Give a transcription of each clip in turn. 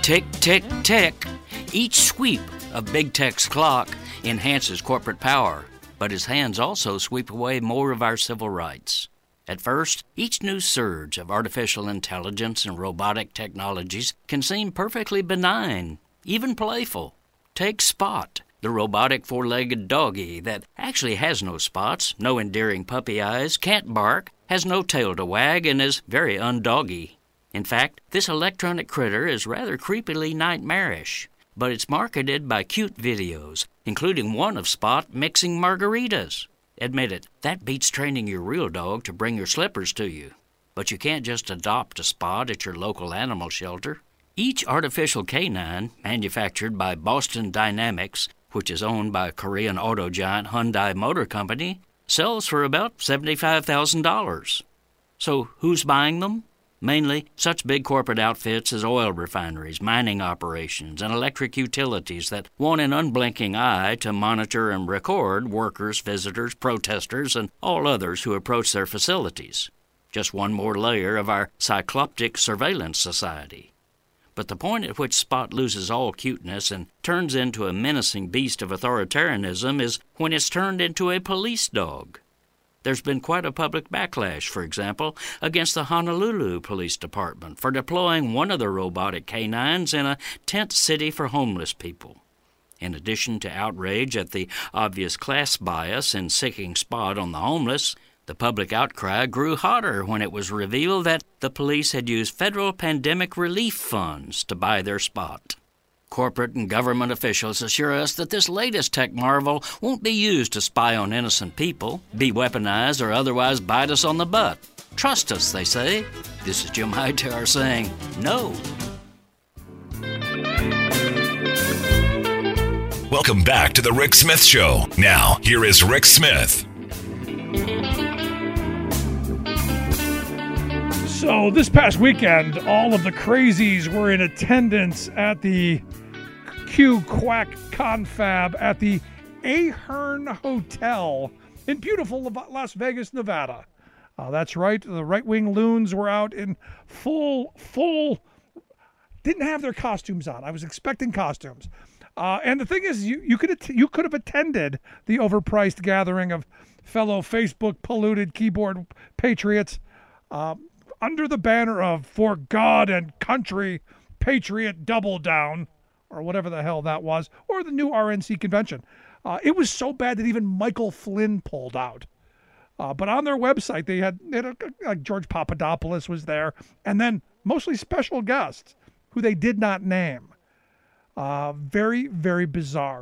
Tick, tick, tick. Each sweep of Big Tech's clock enhances corporate power, but his hands also sweep away more of our civil rights. At first, each new surge of artificial intelligence and robotic technologies can seem perfectly benign, even playful. Take Spot, the robotic four-legged doggy that actually has no spots, no endearing puppy eyes, can't bark, has no tail to wag, and is very undoggy. In fact, this electronic critter is rather creepily nightmarish, but it's marketed by cute videos, including one of Spot mixing margaritas. Admit it, that beats training your real dog to bring your slippers to you. But you can't just adopt a Spot at your local animal shelter. Each artificial canine, manufactured by Boston Dynamics, which is owned by Korean auto giant Hyundai Motor Company, sells for about $75,000. So who's buying them? Mainly such big corporate outfits as oil refineries, mining operations, and electric utilities that want an unblinking eye to monitor and record workers, visitors, protesters, and all others who approach their facilities. Just one more layer of our cycloptic surveillance society. But the point at which Spot loses all cuteness and turns into a menacing beast of authoritarianism is when it's turned into a police dog. There's been quite a public backlash, for example, against the Honolulu Police Department for deploying one of their robotic canines in a tent city for homeless people. In addition to outrage at the obvious class bias in sicking Spot on the homeless, the public outcry grew hotter when it was revealed that the police had used federal pandemic relief funds to buy their Spot. Corporate and government officials assure us that this latest tech marvel won't be used to spy on innocent people, be weaponized, or otherwise bite us on the butt. Trust us, they say. This is Jim Hightower saying no. Welcome back to The Rick Smith Show. Now, here is Rick Smith. So this past weekend, all of the crazies were in attendance at the Q Quack Confab at the Ahern Hotel in beautiful Las Vegas, Nevada. That's right. The right-wing loons were out in full, didn't have their costumes on. I was expecting costumes. And the thing is, you could have attended the overpriced gathering of fellow Facebook-polluted keyboard patriots under the banner of "For God and Country, Patriot Double Down," or whatever the hell that was, or the new RNC convention. It was so bad that even Michael Flynn pulled out. But on their website, they had like George Papadopoulos was there, and then mostly special guests who they did not name. Very, very bizarre.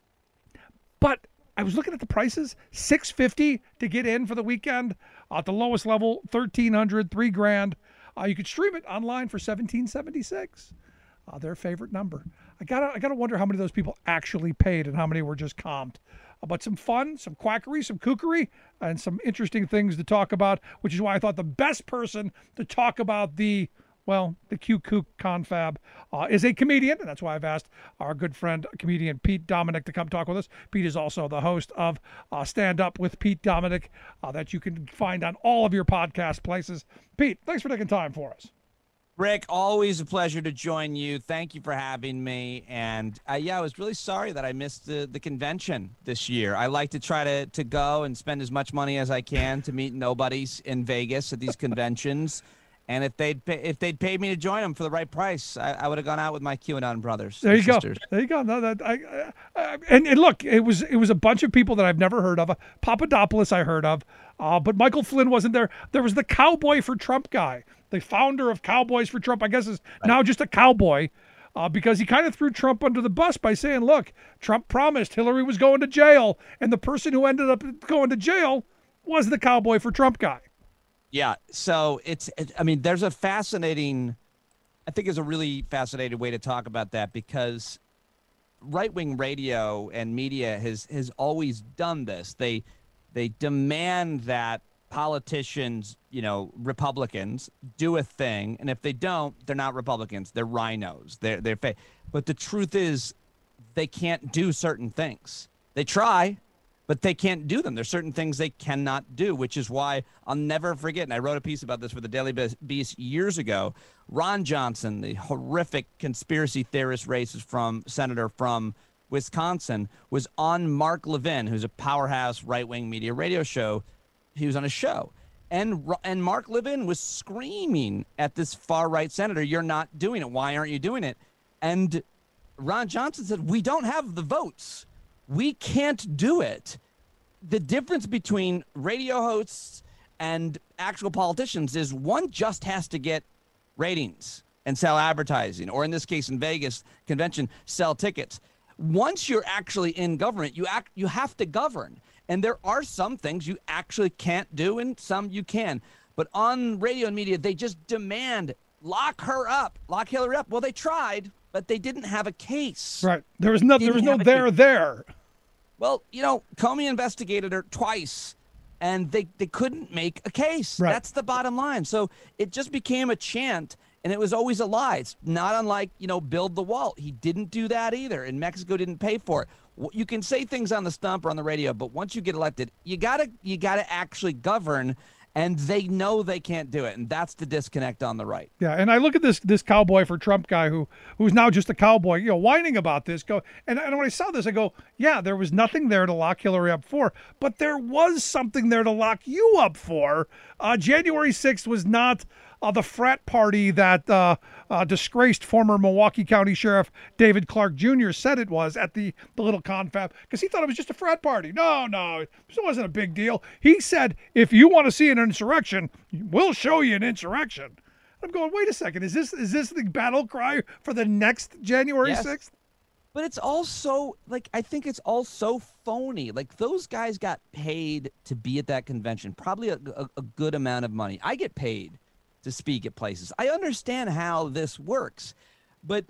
But I was looking at the prices, $650 to get in for the weekend. At the lowest level, $1,300, $3,000. You could stream it online for $1,776. Their favorite number. I gotta wonder how many of those people actually paid and how many were just comped. But some fun, some quackery, some kookery, and some interesting things to talk about, which is why I thought the best person to talk about the Q Kook Confab is a comedian, and that's why I've asked our good friend, comedian Pete Dominick, to come talk with us. Pete is also the host of Stand Up with Pete Dominick that you can find on all of your podcast places. Pete, thanks for taking time for us. Rick, always a pleasure to join you. Thank you for having me. And I was really sorry that I missed the convention this year. I like to try to go and spend as much money as I can to meet nobodies in Vegas at these conventions. And if they'd paid me to join them for the right price, I would have gone out with my QAnon brothers. There you go. Sisters. There you go. No, and look, it was a bunch of people that I've never heard of. Papadopoulos I heard of, but Michael Flynn wasn't there. There was the Cowboy for Trump guy, the founder of Cowboys for Trump. I guess is now just a cowboy, because he kind of threw Trump under the bus by saying, "Look, Trump promised Hillary was going to jail, and the person who ended up going to jail was the Cowboy for Trump guy." Yeah, so there's a fascinating, I think is a really fascinating way to talk about that, because right-wing radio and media has always done this. They demand that politicians, Republicans, do a thing, and if they don't, they're not Republicans. They're rhinos. They're fake. But the truth is, they can't do certain things. They try. but they can't do them. There's certain things they cannot do, which is why I'll never forget, and I wrote a piece about this for the Daily Beast years ago. Ron Johnson, the horrific conspiracy theorist senator from Wisconsin, was on Mark Levin, who's a powerhouse right-wing media radio show. He was on a show. And Mark Levin was screaming at this far-right senator, "You're not doing it. Why aren't you doing it?" And Ron Johnson said, "We don't have the votes. We can't do it." The difference between radio hosts and actual politicians is one just has to get ratings and sell advertising, or in this case in Vegas convention, sell tickets. Once you're actually in government, you have to govern. And there are some things you actually can't do and some you can. But on radio and media, they just demand, lock Hillary up. Well, they tried, but they didn't have a case. Right. There was no there. Well, Comey investigated her twice, and they couldn't make a case. Right. That's the bottom line. So it just became a chant, and it was always a lie. It's not unlike, build the wall. He didn't do that either, and Mexico didn't pay for it. You can say things on the stump or on the radio, but once you get elected, you gotta actually govern, and they know they can't do it, and that's the disconnect on the right. Yeah, and I look at this cowboy for Trump guy who's now just a cowboy, whining about this. And when I saw this, I go, yeah, there was nothing there to lock Hillary up for, but there was something there to lock you up for. January 6th was not the frat party that disgraced former Milwaukee County Sheriff David Clark Jr. said it was at the little confab, because he thought it was just a frat party. No, it wasn't a big deal. He said, if you want to see an insurrection, we'll show you an insurrection. I'm going, wait a second, is this the battle cry for the next January 6th? But it's also, I think it's all so phony. Those guys got paid to be at that convention, probably a good amount of money. I get paid to speak at places. I understand how this works, but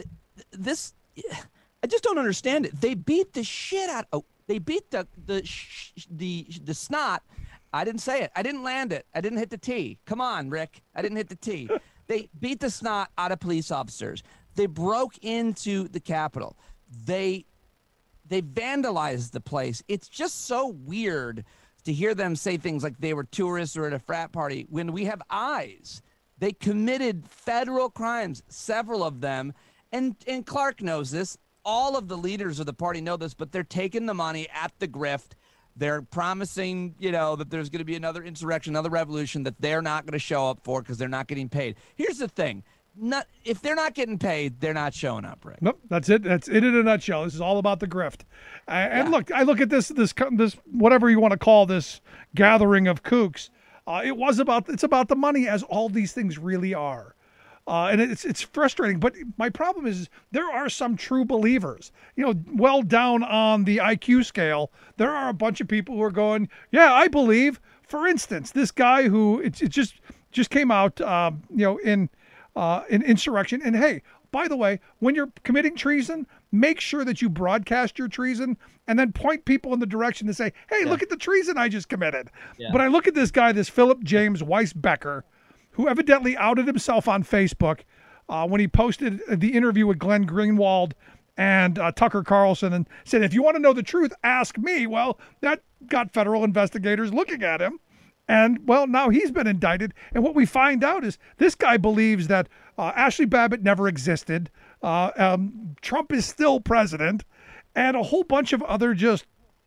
I just don't understand it. They beat the shit out. They beat the snot. I didn't say it. I didn't land it. I didn't hit the T. Come on, Rick. I didn't hit the T. They beat the snot out of police officers. They broke into the Capitol. They vandalized the place. It's just so weird to hear them say things like they were tourists or at a frat party when we have eyes. They committed federal crimes, several of them, and Clark knows this. All of the leaders of the party know this, but they're taking the money at the grift. They're promising, that there's going to be another insurrection, another revolution that they're not going to show up for because they're not getting paid. Here's the thing. If they're not getting paid, they're not showing up, Rick. Nope, that's it. That's it in a nutshell. This is all about the grift. And look, I look at this whatever you want to call this gathering of kooks. It's about the money, as all these things really are. And it's frustrating. But my problem is there are some true believers. Well down on the IQ scale, there are a bunch of people who are going, yeah, I believe. For instance, this guy who it just came out, in insurrection. And hey, by the way, when you're committing treason, make sure that you broadcast your treason and then point people in the direction to say, hey, look at the treason I just committed. Yeah. But I look at this guy, this Philip James Weisbecker, who evidently outed himself on Facebook when he posted the interview with Glenn Greenwald and Tucker Carlson and said, if you want to know the truth, ask me. Well, that got federal investigators looking at him. And, well, now he's been indicted. And what we find out is this guy believes that Ashley Babbitt never existed. Trump is still president. And a whole bunch of other just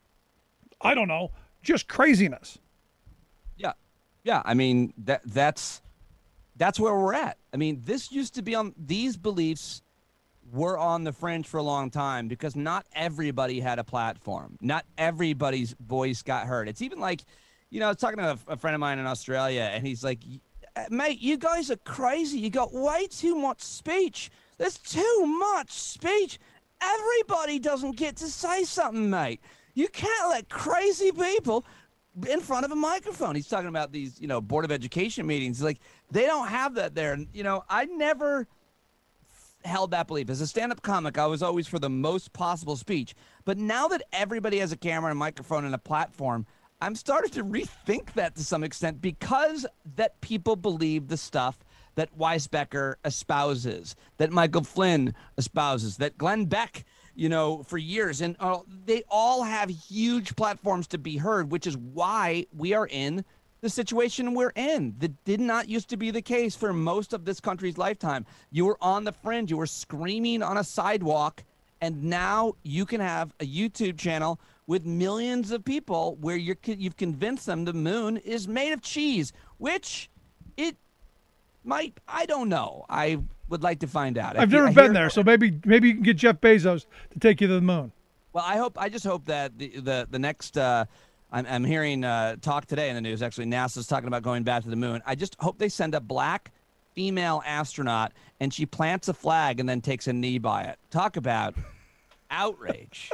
craziness. Yeah. Yeah. I mean, that's where we're at. I mean, this used to be these beliefs were on the fringe for a long time because not everybody had a platform. Not everybody's voice got heard. It's even like, I was talking to a friend of mine in Australia, and he's like, mate, you guys are crazy. You got way too much speech. There's too much speech. Everybody doesn't get to say something, mate. You can't let crazy people in front of a microphone. He's talking about these, Board of Education meetings. Like, they don't have that there. And, I never held that belief. As a stand-up comic, I was always for the most possible speech. But now that everybody has a camera and a microphone and a platform, I'm starting to rethink that to some extent because that people believe the stuff that Weisbecker espouses, that Michael Flynn espouses, that Glenn Beck for years. And they all have huge platforms to be heard, which is why we are in the situation we're in. That did not used to be the case for most of this country's lifetime. You were on the fringe. You were screaming on a sidewalk. And now you can have a YouTube channel with millions of people where you've convinced them the moon is made of cheese, which it might. I don't know. I would like to find out. I've never been there, so maybe you can get Jeff Bezos to take you to the moon. Well, I just hope that the next. I'm hearing talk today in the news. Actually, NASA's talking about going back to the moon. I just hope they send a black female astronaut and she plants a flag and then takes a knee by it. Talk about outrage.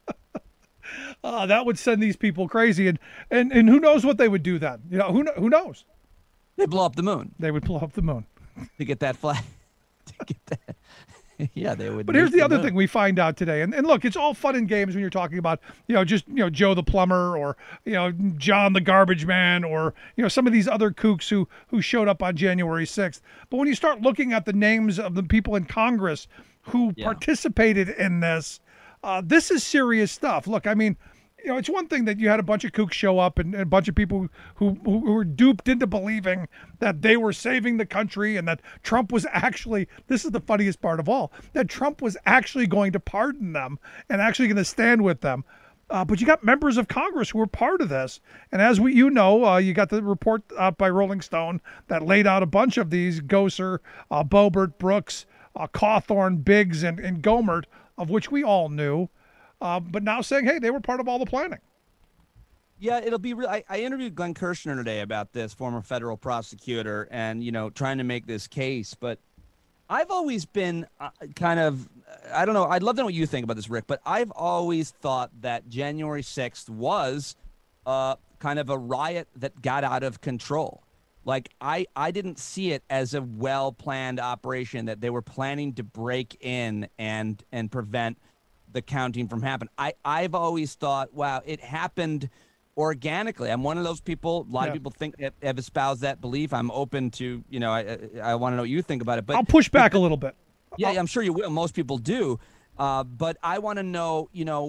That would send these people crazy, and who knows what they would do then? Who knows? They blow up the moon. They would blow up the moon to get that flag. To get that. Yeah, they would. But here's the other thing we find out today, and look, it's all fun and games when you're talking about Joe the plumber or John the garbage man or some of these other kooks who showed up on January 6th. But when you start looking at the names of the people in Congress who participated in this, this is serious stuff. Look, I mean, it's one thing that you had a bunch of kooks show up and a bunch of people who were duped into believing that they were saving the country and that Trump was actually, this is the funniest part of all, that Trump was actually going to pardon them and actually going to stand with them. But you got members of Congress who were part of this. And as you got the report out by Rolling Stone that laid out a bunch of these, Gosar, Boebert, Brooks, Cawthorn, Biggs, and Gohmert, of which we all knew. But now saying, hey, they were part of all the planning. Yeah, it'll be real. I interviewed Glenn Kirshner today about this, former federal prosecutor, and, trying to make this case. But I've always been kind of, I don't know, I'd love to know what you think about this, Rick, but I've always thought that January 6th was kind of a riot that got out of control. Like, I didn't see it as a well-planned operation that they were planning to break in and prevent the counting from happening. I've always thought, wow, it happened organically. I'm one of those people. A lot of people have espoused that belief. I'm open to, I want to know what you think about it. But I'll push back a little bit. Yeah, I'm sure you will. Most people do. But I want to know,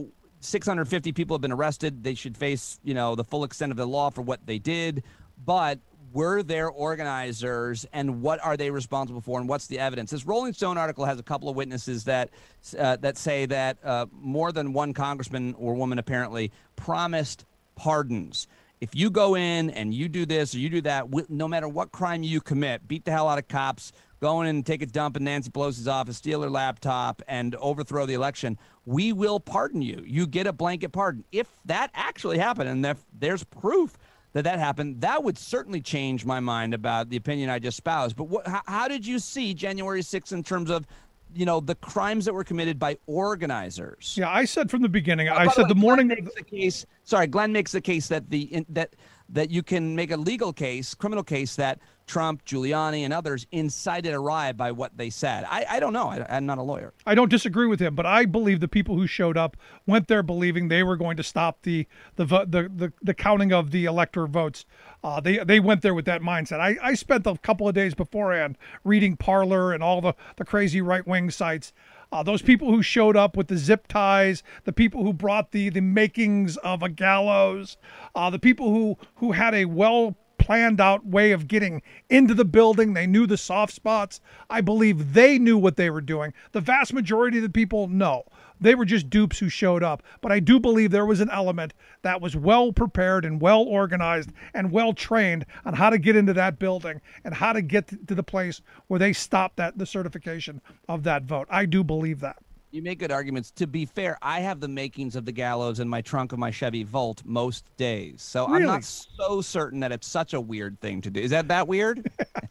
650 people have been arrested. They should face, the full extent of the law for what they did. But were there organizers, and what are they responsible for, and what's the evidence? This Rolling Stone article has a couple of witnesses that say that more than one congressman or woman apparently promised pardons. If you go in and you do this or you do that, no matter what crime you commit, beat the hell out of cops, go in and take a dump in Nancy Pelosi's office, steal her laptop, and overthrow the election, we will pardon you. You get a blanket pardon. If that actually happened, and if there's proof that happened, that would certainly change my mind about the opinion I just espoused. But how did you see January 6th in terms of, the crimes that were committed by organizers? Yeah, I said from the beginning, I said the morning. Glenn makes the case that that you can make a legal case, criminal case, that Trump, Giuliani, and others incited a riot by what they said. I don't know. I'm not a lawyer. I don't disagree with him, but I believe the people who showed up went there believing they were going to stop the counting of the elector votes. They went there with that mindset. I spent a couple of days beforehand reading Parler and all the crazy right-wing sites. Those people who showed up with the zip ties, the people who brought the makings of a gallows, the people who had a planned out way of getting into the building. They knew the soft spots. I believe they knew what they were doing. The vast majority of the people, no. They were just dupes who showed up. But I do believe there was an element that was well prepared and well organized and well trained on how to get into that building and how to get to the place where they stopped the certification of that vote. I do believe that. You make good arguments. To be fair, I have the makings of the gallows in my trunk of my Chevy Volt most days. So really? I'm not so certain that it's such a weird thing to do. Is that weird?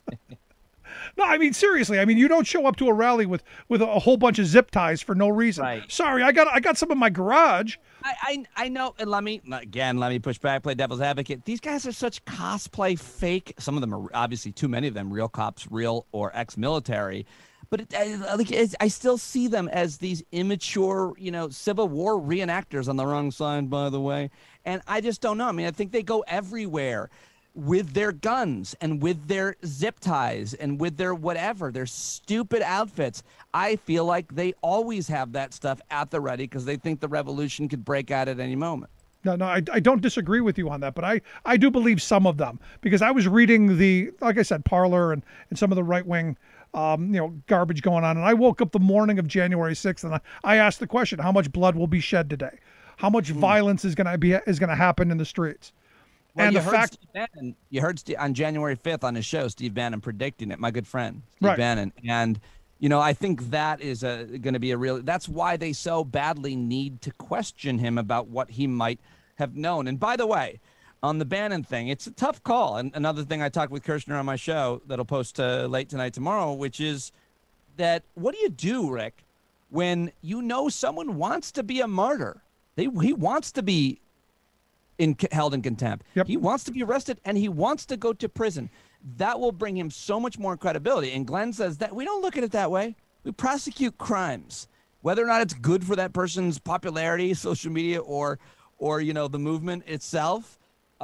No, I mean, seriously. I mean, you don't show up to a rally with a whole bunch of zip ties for no reason. Right. Sorry, I got some in my garage. I know. And let me push back, play devil's advocate. These guys are such cosplay fake. Some of them are obviously, too many of them, real cops, real or ex-military. But I still see them as these immature, Civil War reenactors on the wrong side, by the way. And I just don't know. I mean, I think they go everywhere. with their guns and with their zip ties and with their whatever, their stupid outfits. I feel like they always have that stuff at the ready because they think the revolution could break out at any moment. No, I don't disagree with you on that, but I do believe some of them, because I was reading like I said, Parler and some of the right-wing garbage going on. And I woke up the morning of January 6th and I asked the question, how much blood will be shed today? How much violence is going to happen in the streets? Well, and you heard on January 5th on his show, Steve Bannon predicting it, my good friend, Steve Bannon. And, I think that is going to be that's why they so badly need to question him about what he might have known. And by the way, on the Bannon thing, it's a tough call. And another thing I talked with Kirshner on my show that'll post late tonight tomorrow, which is that what do you do, Rick, when someone wants to be a martyr? He wants to be held in contempt. Yep. He wants to be arrested, and he wants to go to prison. That will bring him so much more credibility. And Glenn says that we don't look at it that way. We prosecute crimes. Whether or not it's good for that person's popularity, social media, or the movement itself,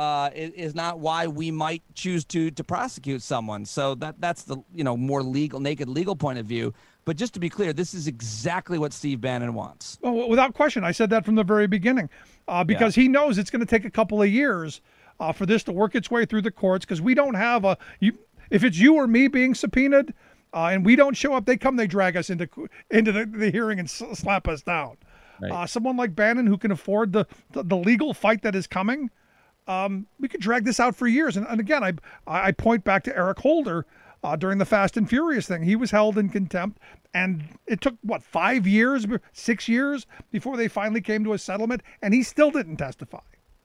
is not why we might choose to prosecute someone. So that's the more naked legal point of view. But just to be clear, this is exactly what Steve Bannon wants. Well, without question, I said that from the very beginning, because he knows it's going to take a couple of years for this to work its way through the courts, because we don't have if it's you or me being subpoenaed and we don't show up, they drag us into the hearing and slap us down. Right. Someone like Bannon, who can afford the legal fight that is coming, we could drag this out for years. And again, I point back to Eric Holder during the Fast and Furious thing. He was held in contempt, and it took 5 years, 6 years before they finally came to a settlement, and he still didn't testify.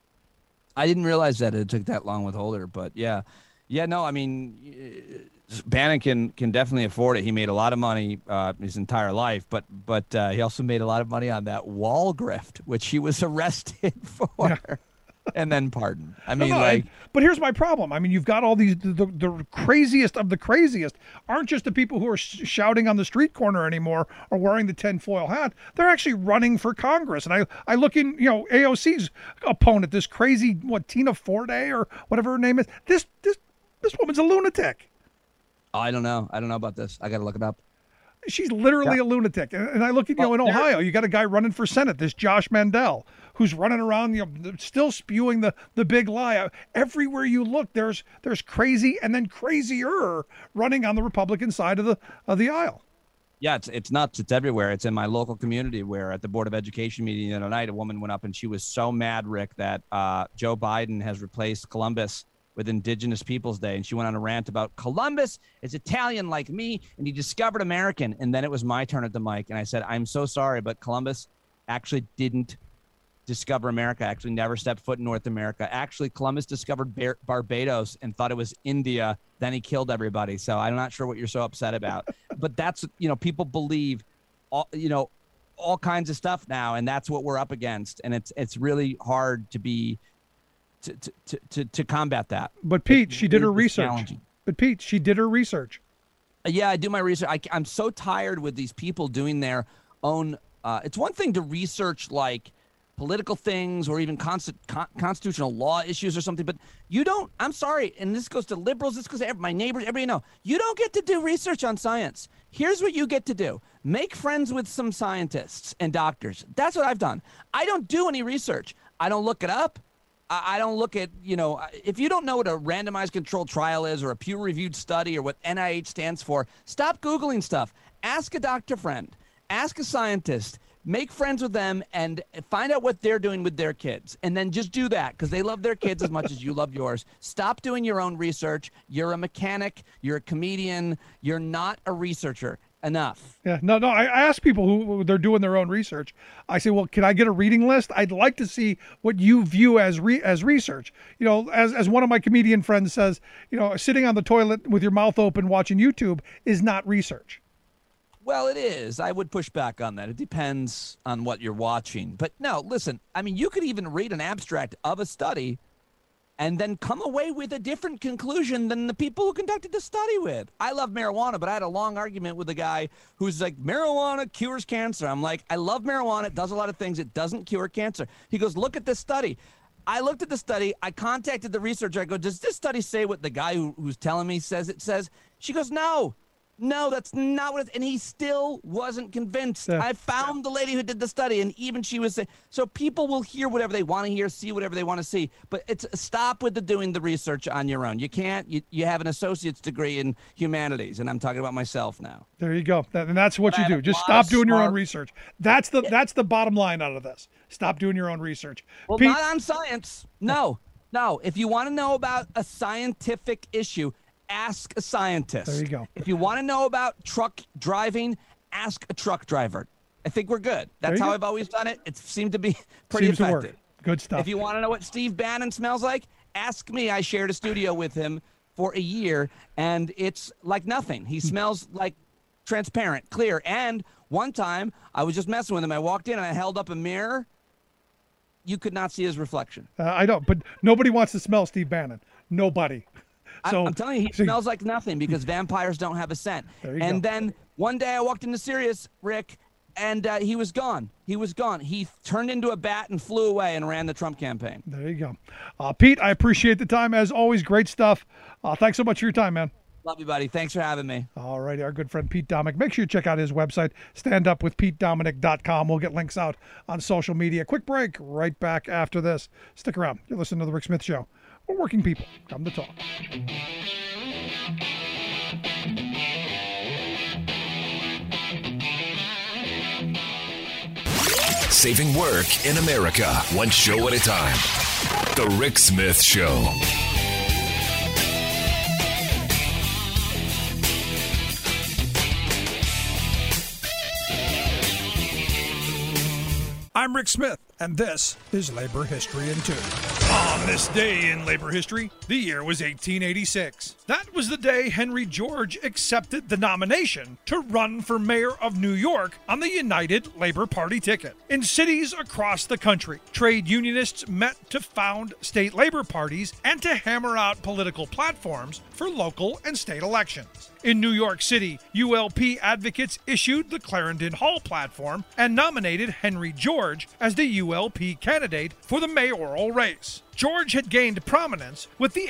I didn't realize that it took that long with Holder, but yeah, no, I mean, Bannon can definitely afford it. He made a lot of money his entire life, but he also made a lot of money on that wall grift, which he was arrested for. Yeah. And then pardoned. I mean, but here's my problem. I mean, you've got all these the craziest of the craziest aren't just the people who are shouting on the street corner anymore or wearing the tinfoil hat. They're actually running for Congress. And I look in, AOC's opponent, this crazy Tina Forday or whatever her name is. This woman's a lunatic. I don't know about this. I got to look it up. She's literally a lunatic. And I look at, in Ohio, you got a guy running for Senate, this Josh Mandel, who's running around, still spewing the big lie. Everywhere you look, there's crazy and then crazier running on the Republican side of the aisle. Yeah, it's nuts. It's everywhere. It's in my local community where at the Board of Education meeting the other night, a woman went up and she was so mad, Rick, that Joe Biden has replaced Columbus with Indigenous Peoples Day. And she went on a rant about Columbus is Italian like me, and he discovered American. And then it was my turn at the mic. And I said, I'm so sorry, but Columbus actually didn't discover America, actually never stepped foot in North America. Actually, Columbus discovered Barbados and thought it was India. Then he killed everybody. So I'm not sure what you're so upset about. But that's, people believe, all kinds of stuff now. And that's what we're up against. And it's really hard to be to combat that. But Pete, she did her research. Yeah, I do my research. I'm so tired with these people doing their own. It's one thing to research like political things or even constitutional law issues or something, but you don't. I'm sorry, and this goes to liberals. This goes to my neighbors. Everybody you don't get to do research on science. Here's what you get to do: make friends with some scientists and doctors. That's what I've done. I don't do any research. I don't look it up. I don't look at, if you don't know what a randomized controlled trial is or a peer-reviewed study or what NIH stands for, stop Googling stuff. Ask a doctor friend. Ask a scientist. Make friends with them and find out what they're doing with their kids. And then just do that because they love their kids as much as you love yours. Stop doing your own research. You're a mechanic. You're a comedian. You're not a researcher. Enough. Yeah, no. I ask people who they're doing their own research. I say, well, can I get a reading list? I'd like to see what you view as research. As one of my comedian friends says, sitting on the toilet with your mouth open watching YouTube is not research. Well, it is. I would push back on that. It depends on what you're watching. But no, listen, I mean, you could even read an abstract of a study and then come away with a different conclusion than the people who conducted the study with. I love marijuana, but I had a long argument with a guy who's like, marijuana cures cancer. I'm like, I love marijuana. It does a lot of things. It doesn't cure cancer. He goes, look at this study. I looked at the study. I contacted the researcher. I go, does this study say what the guy who's telling me says it says? She goes, no, that's not what and he still wasn't convinced. Yeah. I found the lady who did the study, and even she was saying, so people will hear whatever they want to hear, see whatever they want to see, but it's stop with doing the research on your own. You can't. You have an associate's degree in humanities, and I'm talking about myself now. There you go. And that's what you do. Just stop doing your own research. That's the bottom line out of this. Stop doing your own research. Well, Pete, not on science. No. If you want to know about a scientific issue, ask a scientist. There you go. If you want to know about truck driving, ask a truck driver. I think we're good. That's how I've always done it. It seemed to be pretty seems to effective. work. Good stuff. If you want to know what Steve Bannon smells like, ask me. I shared a studio with him for a year, and it's like nothing. He smells like transparent, clear. And one time, I was just messing with him. I walked in, and I held up a mirror. You could not see his reflection. I don't, but nobody wants to smell Steve Bannon. Nobody. So I'm telling you, he smells like nothing because vampires don't have a scent. And then one day I walked into Sirius, Rick, and he was gone. He was gone. He turned into a bat and flew away and ran the Trump campaign. There you go. Pete, I appreciate the time. As always, great stuff. Thanks so much for your time, man. Love you, buddy. Thanks for having me. All righty, our good friend Pete Dominick. Make sure you check out his website, standupwithpetedominick.com. We'll get links out on social media. Quick break, right back after this. Stick around. You're listening to The Rick Smith Show. We're working people. Come to talk. Saving work in America, one show at a time. The Rick Smith Show. I'm Rick Smith, and this is Labor History in 2. On this day in labor history, the year was 1886. That was the day Henry George accepted the nomination to run for mayor of New York on the United Labor Party ticket. In cities across the country, trade unionists met to found state labor parties and to hammer out political platforms for local and state elections. In New York City, ULP advocates issued the Clarendon Hall platform and nominated Henry George as the ULP candidate for the mayoral race. George had gained prominence with the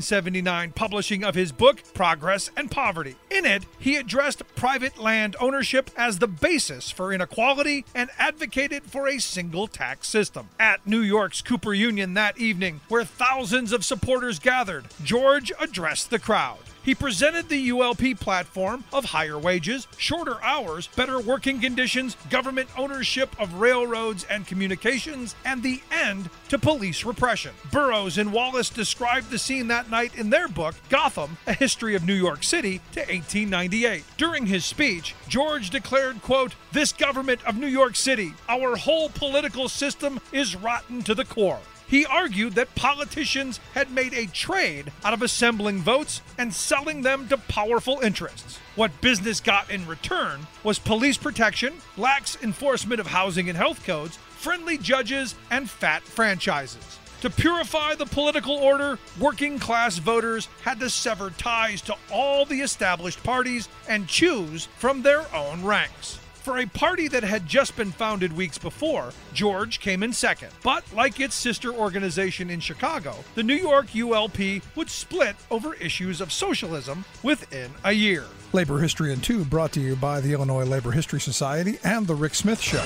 1879 publishing of his book, Progress and Poverty. In it, he addressed private land ownership as the basis for inequality and advocated for a single tax system. At New York's Cooper Union that evening, where thousands of supporters gathered, George addressed the crowd. He presented the ULP platform of higher wages, shorter hours, better working conditions, government ownership of railroads and communications, and the end to police repression. Burroughs and Wallace described the scene that night in their book, Gotham, A History of New York City, to 1898. During his speech, George declared, quote, "This government of New York City, our whole political system is rotten to the core." He argued that politicians had made a trade out of assembling votes and selling them to powerful interests. What business got in return was police protection, lax enforcement of housing and health codes, friendly judges, and fat franchises. To purify the political order, working-class voters had to sever ties to all the established parties and choose from their own ranks. For a party that had just been founded weeks before, George came in second. But like its sister organization in Chicago, the New York ULP would split over issues of socialism within a year. Labor History in 2 brought to you by the Illinois Labor History Society and The Rick Smith Show.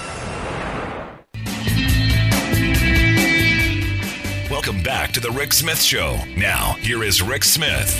Welcome back to The Rick Smith Show. Now, here is Rick Smith.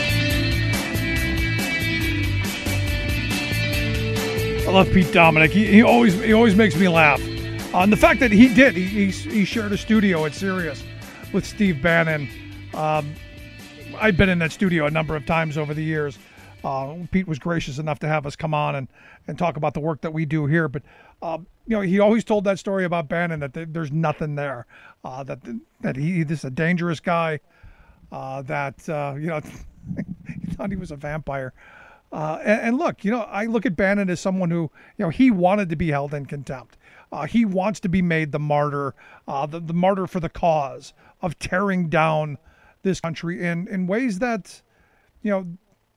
I love Pete Dominick. He always makes me laugh. And the fact that he shared a studio at Sirius with Steve Bannon. I've been in that studio a number of times over the years. Pete was gracious enough to have us come on and talk about the work that we do here. But he always told that story about Bannon that there's nothing there. That he's a dangerous guy. He thought he was a vampire. And look, I look at Bannon as someone who, he wanted to be held in contempt. He wants to be made the martyr, the martyr for the cause of tearing down this country in ways that,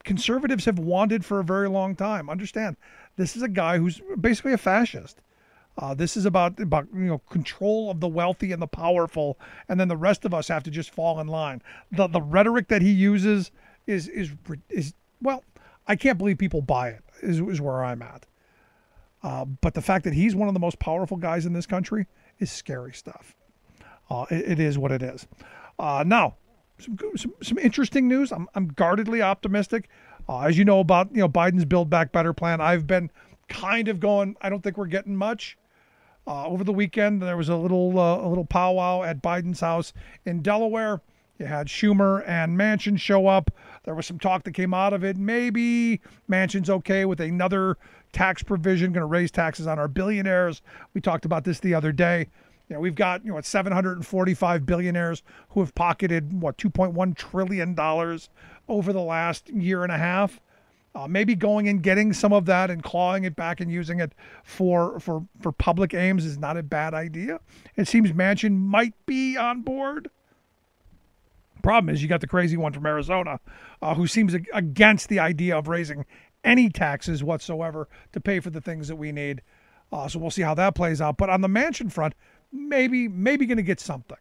conservatives have wanted for a very long time. Understand, this is a guy who's basically a fascist. This is about control of the wealthy and the powerful, and then the rest of us have to just fall in line. The rhetoric that he uses is well, I can't believe people buy it. Is where I'm at. But the fact that he's one of the most powerful guys in this country is scary stuff. It is what it is. Now, some interesting news. I'm guardedly optimistic. As you know about Biden's Build Back Better plan, I've been kind of going, I don't think we're getting much. Over the weekend, there was a little powwow at Biden's house in Delaware. You had Schumer and Manchin show up. There was some talk that came out of it. Maybe Manchin's okay with another tax provision, going to raise taxes on our billionaires. We talked about this the other day. We've got 745 billionaires who have pocketed $2.1 trillion over the last year and a half. Maybe going and getting some of that and clawing it back and using it for public aims is not a bad idea. It seems Manchin might be on board. Problem is, you got the crazy one from Arizona who seems against the idea of raising any taxes whatsoever to pay for the things that we need. So we'll see how that plays out. But on the Manchin front, maybe going to get something.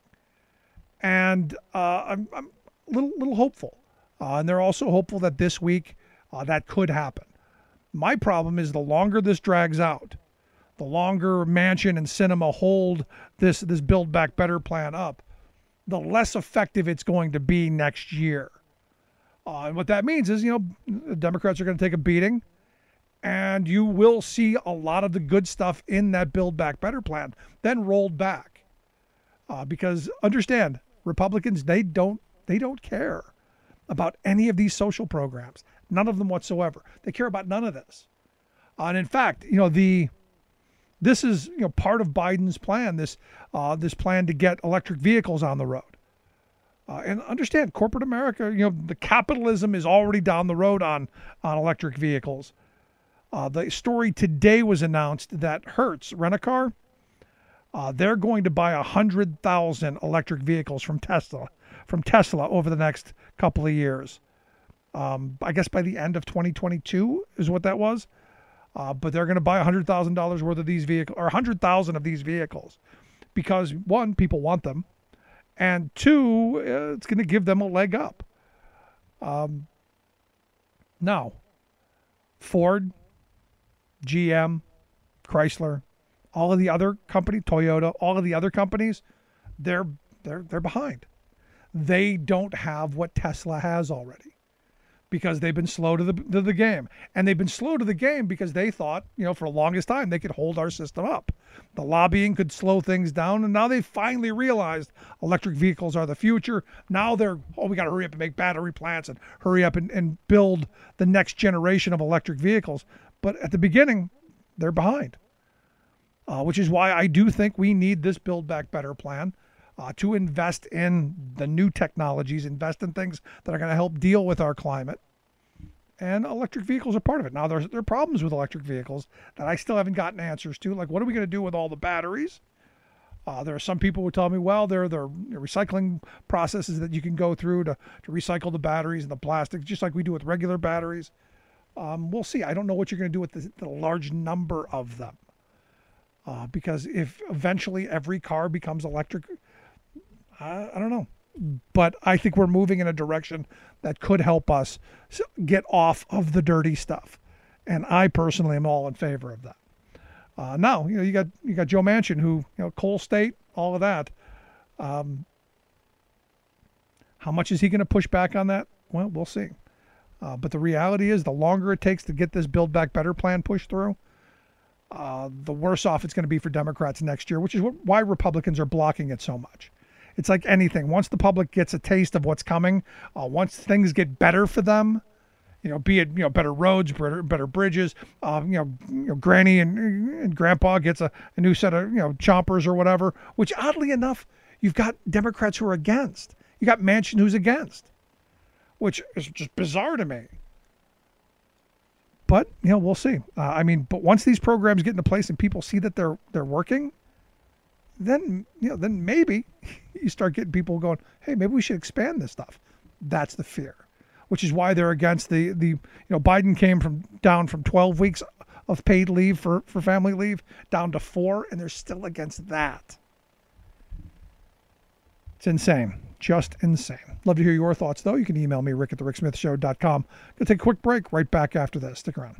And I'm a little hopeful. And they're also hopeful that this week that could happen. My problem is the longer this drags out, the longer Manchin and Sinema hold this Build Back Better plan up, the less effective it's going to be next year. And what that means is, the Democrats are going to take a beating, and you will see a lot of the good stuff in that Build Back Better plan then rolled back. Because understand, Republicans, they don't care about any of these social programs. None of them whatsoever. They care about none of this. And in fact, this is part of Biden's plan. This plan to get electric vehicles on the road. And understand, corporate America, the capitalism is already down the road on electric vehicles. The story today was announced that Hertz Rent-A-Car, they're going to buy 100,000 electric vehicles from Tesla over the next couple of years. I guess by the end of 2022 is what that was. But they're going to buy $100,000 worth of these vehicles, or 100,000 of these vehicles, because one, people want them, and two, it's going to give them a leg up. Now, Ford, GM, Chrysler, all of the other companies, Toyota, all of the other companies, they're behind. They don't have what Tesla has already, because they've been slow to the game. And they've been slow to the game because they thought, for the longest time, they could hold our system up. The lobbying could slow things down, and now they finally realized electric vehicles are the future. Now we got to hurry up and make battery plants and hurry up and build the next generation of electric vehicles. But at the beginning, they're behind, which is why I do think we need this Build Back Better plan. To invest in the new technologies, invest in things that are going to help deal with our climate. And electric vehicles are part of it. Now, there are problems with electric vehicles that I still haven't gotten answers to. Like, what are we going to do with all the batteries? There are some people who tell me, well, there are recycling processes that you can go through to recycle the batteries and the plastics, just like we do with regular batteries. We'll see. I don't know what you're going to do with the large number of them. Because if eventually every car becomes electric, I don't know. But I think we're moving in a direction that could help us get off of the dirty stuff. And I personally am all in favor of that. Now, you got Joe Manchin, who, coal state, all of that. How much is he going to push back on that? Well, we'll see. But the reality is, the longer it takes to get this Build Back Better plan pushed through, the worse off it's going to be for Democrats next year, which is why Republicans are blocking it so much. It's like anything. Once the public gets a taste of what's coming, once things get better for them, be it better roads, better bridges, Granny and Grandpa gets a new set of chompers or whatever. Which oddly enough, you've got Democrats who are against. You got Manchin who's against, which is just bizarre to me. But we'll see. But once these programs get into place and people see that they're working, then maybe you start getting people going, hey, maybe we should expand this stuff. That's the fear, which is why they're against the Biden came down from 12 weeks of paid leave for family leave down to 4, and they're still against that. It's insane. Just insane. Love to hear your thoughts, though. You can email me, rick@thericksmithshow.com. Gonna take a quick break right back after this. Stick around.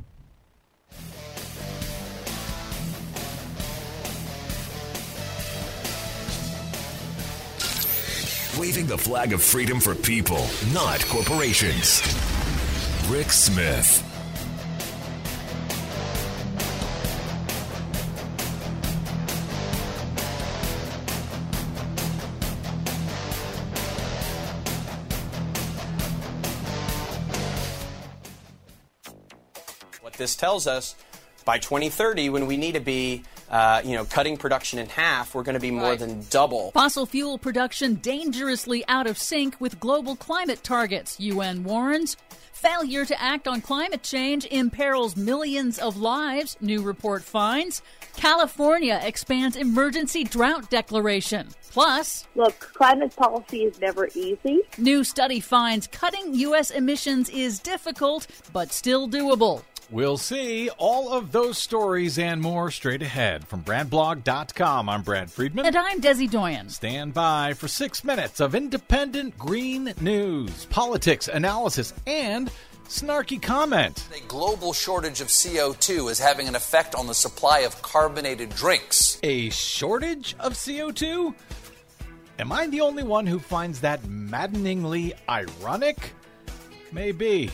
Waving the flag of freedom for people, not corporations. Rick Smith. What this tells us, by 2030, when we need to be cutting production in half, we're going to be more than double. Fossil fuel production dangerously out of sync with global climate targets, UN warns. Failure to act on climate change imperils millions of lives, new report finds. California expands emergency drought declaration. Plus, look, climate policy is never easy. New study finds cutting U.S. emissions is difficult, but still doable. We'll see all of those stories and more straight ahead. From BradBlog.com, I'm Brad Friedman. And I'm Desi Doyen. Stand by for 6 minutes of independent green news, politics, analysis, and snarky comment. A global shortage of CO2 is having an effect on the supply of carbonated drinks. A shortage of CO2? Am I the only one who finds that maddeningly ironic? Maybe.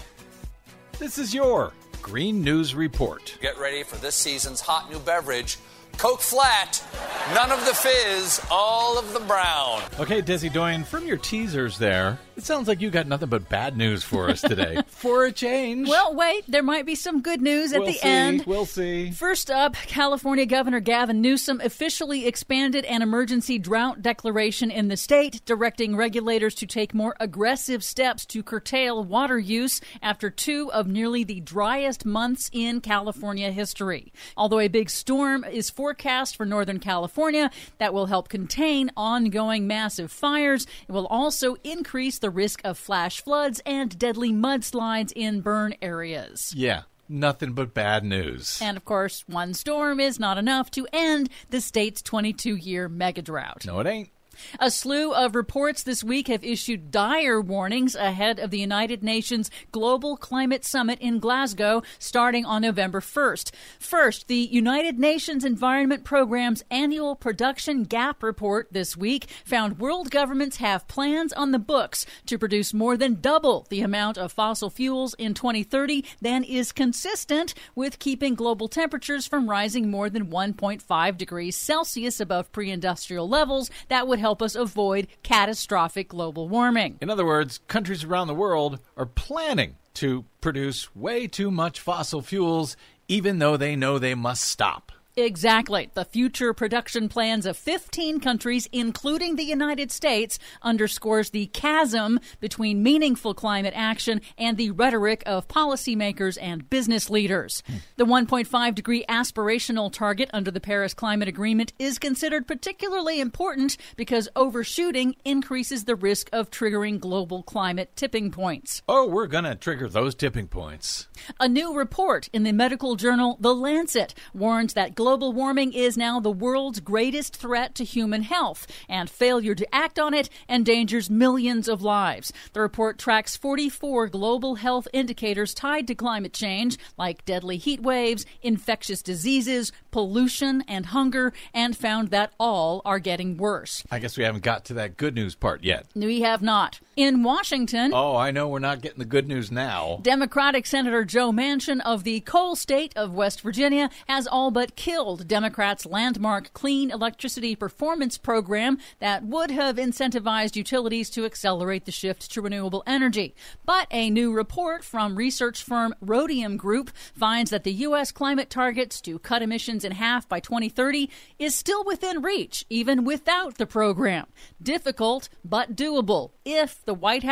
This is your Green News Report. Get ready for this season's hot new beverage, Coke Flat. None of the fizz, all of the brown. Okay, Desi Doyen, from your teasers there, it sounds like you got nothing but bad news for us today. For a change. Well, wait, there might be some good news at the end. We'll see. First up, California Governor Gavin Newsom officially expanded an emergency drought declaration in the state, directing regulators to take more aggressive steps to curtail water use after 2 of nearly the driest months in California history. Although a big storm is forecast for Northern California that will help contain ongoing massive fires, it will also increase the risk of flash floods and deadly mudslides in burn areas. Yeah, nothing but bad news. And of course, one storm is not enough to end the state's 22-year mega drought. No, it ain't. A slew of reports this week have issued dire warnings ahead of the United Nations Global Climate Summit in Glasgow starting on November 1st. First, the United Nations Environment Programme's annual production gap report this week found world governments have plans on the books to produce more than double the amount of fossil fuels in 2030 than is consistent with keeping global temperatures from rising more than 1.5 degrees Celsius above pre-industrial levels that would help us avoid catastrophic global warming. In other words, countries around the world are planning to produce way too much fossil fuels, even though they know they must stop. Exactly. The future production plans of 15 countries, including the United States, underscores the chasm between meaningful climate action and the rhetoric of policymakers and business leaders. The 1.5-degree aspirational target under the Paris Climate Agreement is considered particularly important because overshooting increases the risk of triggering global climate tipping points. Oh, we're going to trigger those tipping points. A new report in the medical journal The Lancet warns that global warming is now the world's greatest threat to human health, and failure to act on it endangers millions of lives. The report tracks 44 global health indicators tied to climate change, like deadly heat waves, infectious diseases, pollution, and hunger, and found that all are getting worse. I guess we haven't got to that good news part yet. We have not. In Washington... Oh, I know we're not getting the good news now. Democratic Senator Joe Manchin of the coal state of West Virginia has all but killed Democrats' landmark Clean Electricity Performance Program that would have incentivized utilities to accelerate the shift to renewable energy. But a new report from research firm Rhodium Group finds that the U.S. climate targets to cut emissions in half by 2030 is still within reach, even without the program. Difficult, but doable, if the White House,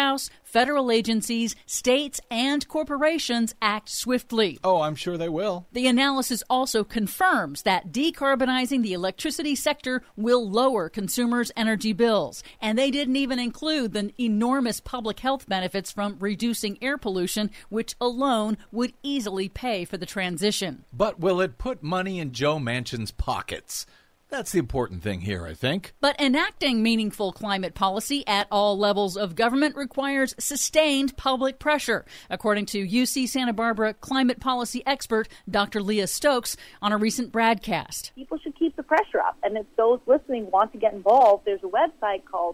federal agencies, states, and corporations act swiftly. Oh, I'm sure they will. The analysis also confirms that decarbonizing the electricity sector will lower consumers' energy bills. And they didn't even include the enormous public health benefits from reducing air pollution, which alone would easily pay for the transition. But will it put money in Joe Manchin's pockets? That's the important thing here, I think. But enacting meaningful climate policy at all levels of government requires sustained public pressure, according to UC Santa Barbara climate policy expert Dr. Leah Stokes on a recent broadcast. People should keep the pressure up. And if those listening want to get involved, there's a website called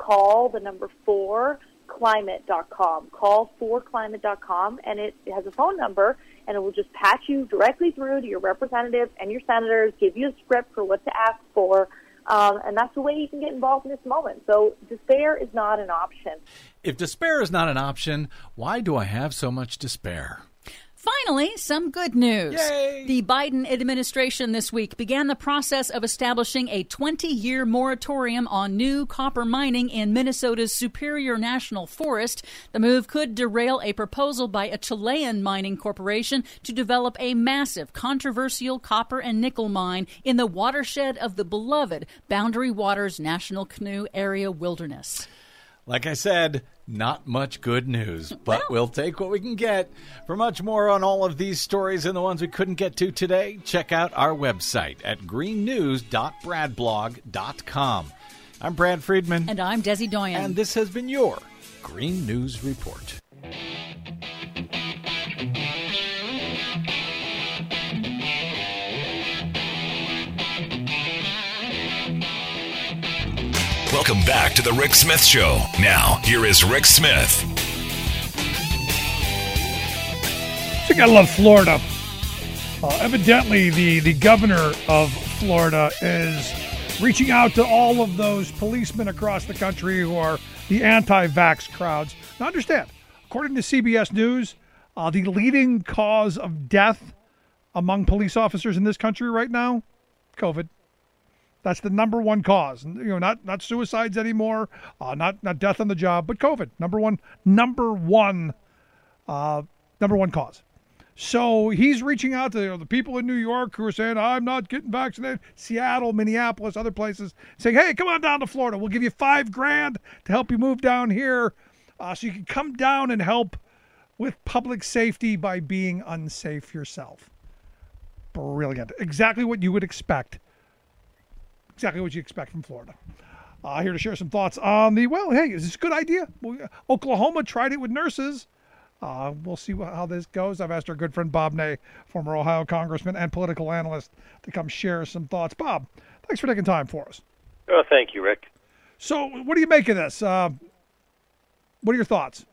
call4climate.com, call4climate.com, and it has a phone number, and it will just patch you directly through to your representatives and your senators, give you a script for what to ask for, and that's the way you can get involved in this moment. So despair is not an option. If despair is not an option, why do I have so much despair? Finally, some good news. Yay! The Biden administration this week began the process of establishing a 20-year moratorium on new copper mining in Minnesota's Superior National Forest. The move could derail a proposal by a Chilean mining corporation to develop a massive, controversial copper and nickel mine in the watershed of the beloved Boundary Waters National Canoe Area Wilderness. Like I said, not much good news, but we'll take what we can get. For much more on all of these stories and the ones we couldn't get to today, check out our website at greennews.bradblog.com. I'm Brad Friedman. And I'm Desi Doyen. And this has been your Green News Report. Welcome back to the Rick Smith Show. Now, here is Rick Smith. You gotta love Florida. Evidently, the governor of Florida is reaching out to all of those policemen across the country who are the anti-vax crowds. Now, understand, according to CBS News, the leading cause of death among police officers in this country right now, COVID. That's the number one cause. Not suicides anymore, not death on the job, but COVID. Number one cause. So he's reaching out to the people in New York who are saying, I'm not getting vaccinated. Seattle, Minneapolis, other places, saying, hey, come on down to Florida. We'll give you $5,000 to help you move down here so you can come down and help with public safety by being unsafe yourself. Brilliant. Exactly what you would expect. Exactly what you expect from Florida. Here to share some thoughts on is this a good idea? Oklahoma tried it with nurses. We'll see how this goes. I've asked our good friend Bob Ney, former Ohio congressman and political analyst, to come share some thoughts. Bob, thanks for taking time for us. Oh, thank you, Rick. So what do you make of this? What are your thoughts?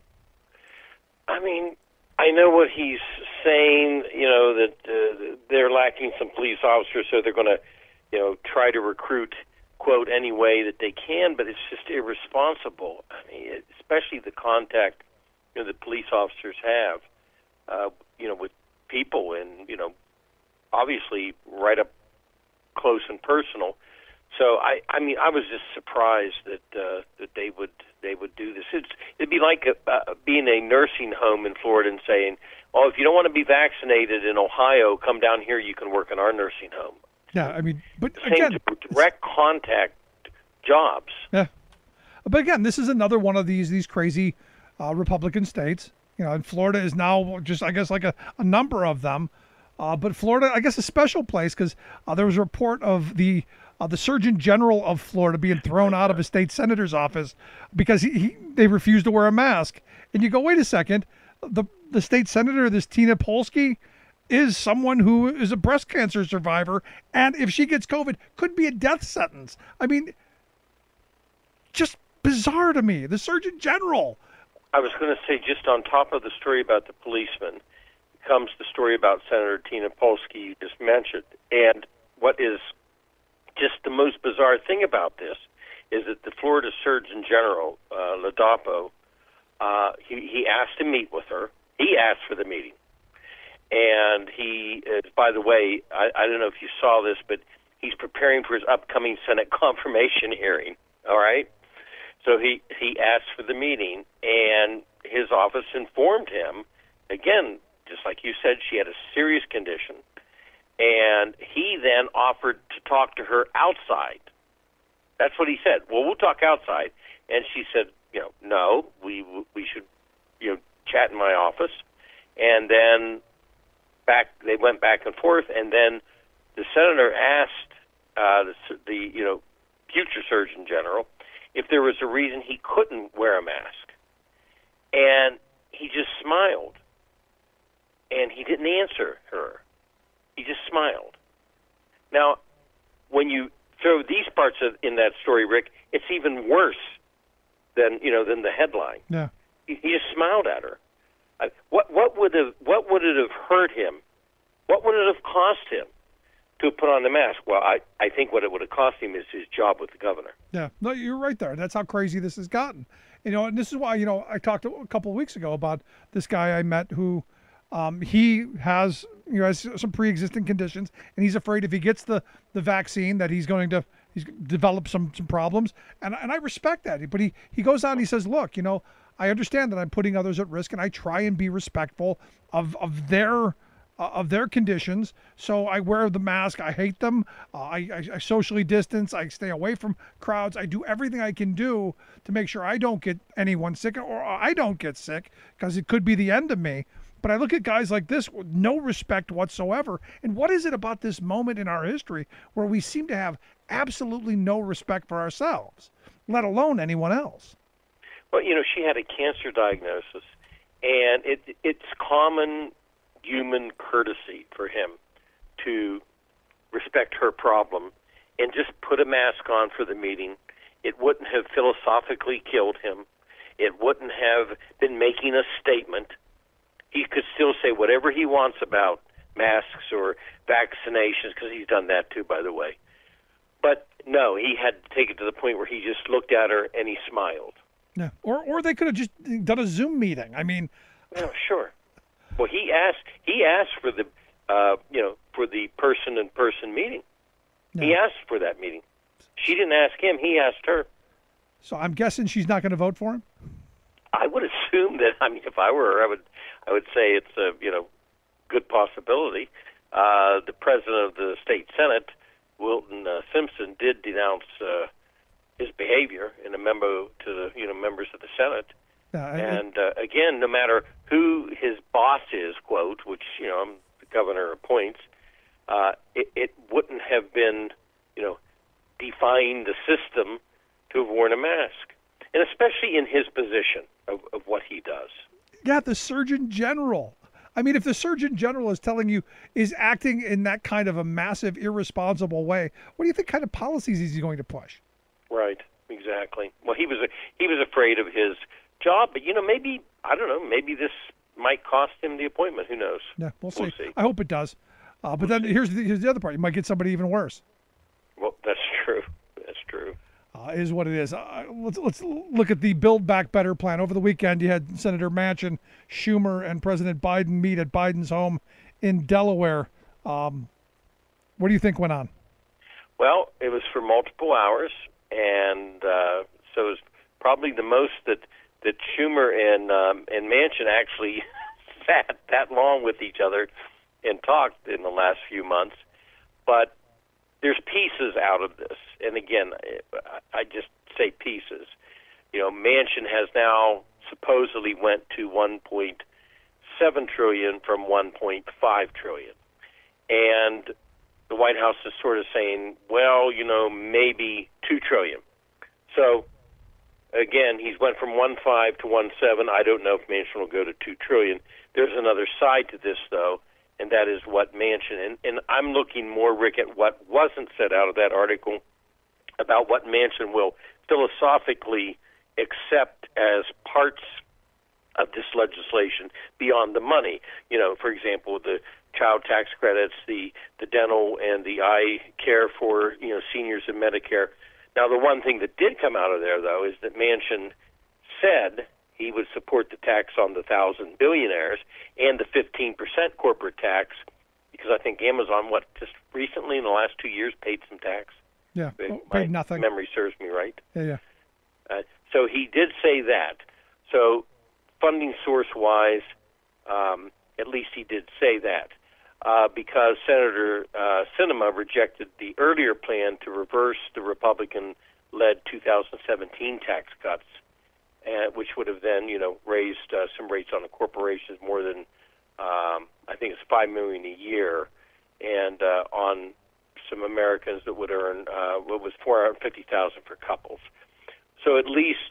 I mean, I know what he's saying, that they're lacking some police officers, so they're going to try to recruit, quote, any way that they can, but it's just irresponsible. I mean, especially the contact that police officers have, with people and, obviously right up close and personal. So, I was just surprised that they would do this. It'd be like being a nursing home in Florida and saying, if you don't want to be vaccinated in Ohio, come down here, you can work in our nursing home. Yeah, but again, direct contact jobs. Yeah, but again, this is another one of these crazy Republican states. And Florida is now just, I guess, like a number of them. But Florida, I guess, a special place because there was a report of the Surgeon General of Florida being thrown out of a state senator's office because they refused to wear a mask. And you go, wait a second, the state senator, this Tina Polsky, is someone who is a breast cancer survivor, and if she gets COVID, could be a death sentence. I mean, just bizarre to me. The Surgeon General. I was going to say, just on top of the story about the policeman, comes the story about Senator Tina Polsky you just mentioned. And what is just the most bizarre thing about this is that the Florida Surgeon General, Ladapo, he asked to meet with her. He asked for the meeting. And he, by the way, I don't know if you saw this, but he's preparing for his upcoming Senate confirmation hearing, all right? So he asked for the meeting, and his office informed him, again, just like you said, she had a serious condition, and he then offered to talk to her outside. That's what he said. Well, we'll talk outside. And she said, no, we should, chat in my office. And then they went back and forth, and then the senator asked the future Surgeon General if there was a reason he couldn't wear a mask. And he just smiled. And he didn't answer her. He just smiled. Now, when you throw these parts in that story, Rick, it's even worse than the headline. Yeah. He just smiled at her. What would it have hurt him? What would it have cost him to put on the mask? Well, I think what it would have cost him is his job with the governor. Yeah, no, you're right there. That's how crazy this has gotten. And this is why, I talked a couple of weeks ago about this guy I met who he has, has some pre-existing conditions, and he's afraid if he gets the vaccine that he's develop some problems. And I respect that. But he goes on and he says, look, I understand that I'm putting others at risk, and I try and be respectful of their conditions. So I wear the mask. I hate them. I socially distance. I stay away from crowds. I do everything I can do to make sure I don't get anyone sick, or I don't get sick, because it could be the end of me. But I look at guys like this with no respect whatsoever. And what is it about this moment in our history where we seem to have absolutely no respect for ourselves, let alone anyone else? Well, she had a cancer diagnosis, and it's common human courtesy for him to respect her problem and just put a mask on for the meeting. It wouldn't have philosophically killed him. It wouldn't have been making a statement. He could still say whatever he wants about masks or vaccinations, because he's done that too, by the way. But no, he had to take it to the point where he just looked at her and he smiled. Yeah, or they could have just done a Zoom meeting. I mean, yeah, sure. Well, he asked for the for the person-in-person meeting. Yeah. He asked for that meeting. She didn't ask him; he asked her. So I'm guessing she's not going to vote for him. I would assume that. I mean, if I were her, I would say it's a good possibility. The president of the state senate, Wilton Simpson, did denounce his behavior in a memo to the members of the Senate. Again, no matter who his boss is, quote, which the governor appoints, it wouldn't have been defying the system to have worn a mask, and especially in his position of what he does. Yeah, the Surgeon General. I mean, if the Surgeon General is acting in that kind of a massive, irresponsible way, what do you think kind of policies is he going to push? Right, exactly. Well, he was afraid of his job, but maybe, I don't know, maybe this might cost him the appointment. Who knows? Yeah, we'll see. I hope it does. But then here's the other part. You might get somebody even worse. Well, that's true. That's true. Is what it is. Let's look at the Build Back Better plan. Over the weekend, you had Senator Manchin, Schumer, and President Biden meet at Biden's home in Delaware. What do you think went on? Well, it was for multiple hours, and so it was probably the most that Schumer and Manchin actually sat that long with each other and talked in the last few months. But there's pieces out of this, and again, I just say pieces. Manchin has now supposedly went to 1.7 trillion from 1.5 trillion, and the White House is sort of saying, well, maybe 2 trillion. So again, he's went from 1.5 to 1.7. I don't know if Manchin will go to 2 trillion. There's another side to this, though, and that is what Manchin, and I'm looking more, Rick, at what wasn't said out of that article about what Manchin will philosophically accept as parts of this legislation beyond the money. For example, the child tax credits, the dental and the eye care for seniors and Medicare. Now, the one thing that did come out of there, though, is that Manchin said he would support the tax on the 1,000 billionaires and the 15% corporate tax, because I think Amazon, just recently in the last 2 years paid some tax? Yeah, paid nothing. Memory serves me right. Yeah. So he did say that. So funding source-wise, at least he did say that. Because Senator Sinema rejected the earlier plan to reverse the Republican-led 2017 tax cuts, which would have then, raised some rates on the corporations more than, I think it's $5 million a year, and on some Americans that would earn what was $450,000 for couples. So at least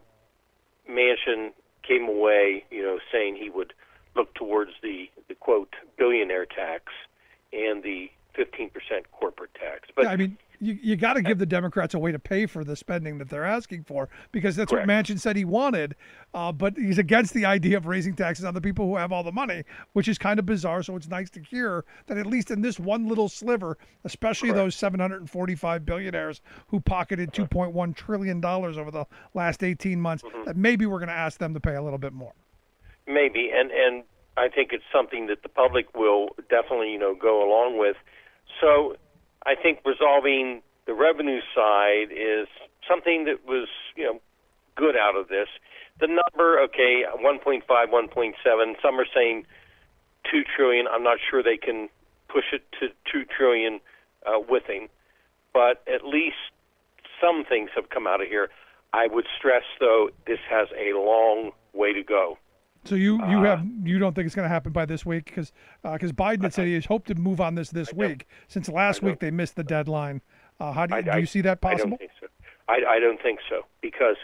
Manchin came away, saying he would look towards the quote billionaire tax and the 15% corporate tax. But yeah, I mean, you got to give the Democrats a way to pay for the spending that they're asking for, because that's correct. what Manchin said he wanted. But he's against the idea of raising taxes on the people who have all the money, which is kind of bizarre. So it's nice to hear that at least in this one little sliver, especially correct. those 745 billionaires who pocketed $2.1 trillion over the last 18 months, that maybe we're going to ask them to pay a little bit more. Maybe, and I think it's something that the public will definitely, go along with. So I think resolving the revenue side is something that was, good out of this. The number, okay, 1.5, 1.7. Some are saying 2 trillion. I'm not sure they can push it to 2 trillion with him, but at least some things have come out of here. I would stress, though, this has a long way to go. So you don't think it's going to happen by this week, because Biden had said he has hoped to move on this week. Since last week they missed the deadline. How do you see that possible? I don't think so. I don't think so, because